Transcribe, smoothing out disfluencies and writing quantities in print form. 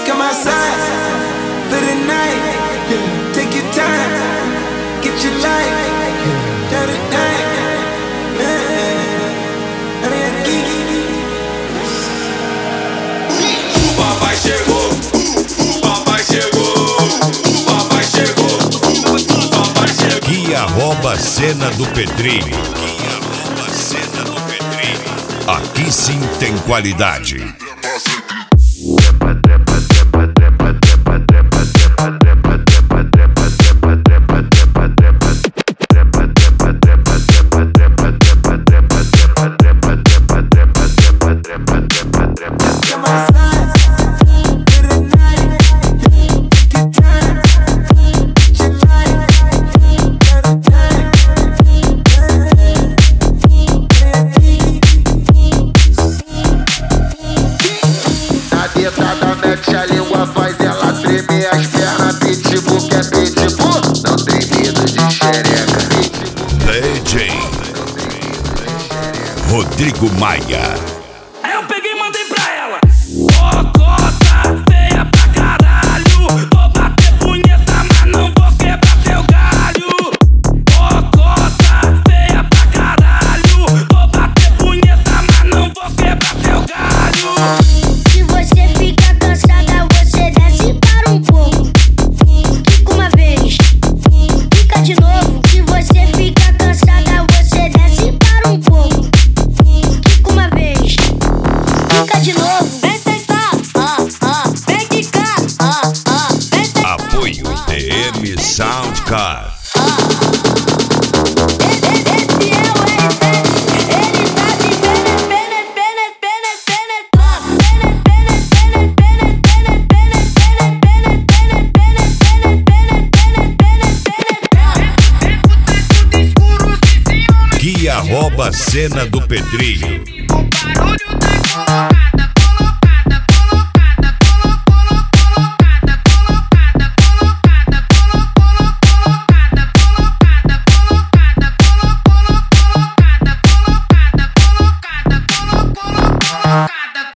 Come outside for the night. Take your time, get your life. Got it night. O papai chegou, o papai chegou, o papai chegou, o papai chegou. Guia rouba a cena do Pedrinho. Guia rouba a cena do Pedrinho. Aqui sim tem qualidade. Mete a língua, faz ela tremer as pernas. Pitbull que é pitbull, não tem medo de xereca. DJ Rodrigo Maia. Aí eu peguei e mandei pra ela: ô cota, feia pra caralho. Vou bater punheta, mas não vou quebrar teu galho. Ô cota, feia pra caralho. Vou bater punheta, mas não vou quebrar teu galho. Se você fica cansada, você desce para um pouco. Fica uma vez, fica de novo. Se você fica cansada, você desce para um pouco. Fica uma vez, fica de novo. Vem sentar, vem quicar, vem sentar. Apoio DM Soundcard. Esse é o R7, ele tá de Guia rouba a cena do Pedrinho. O barulho da colocada.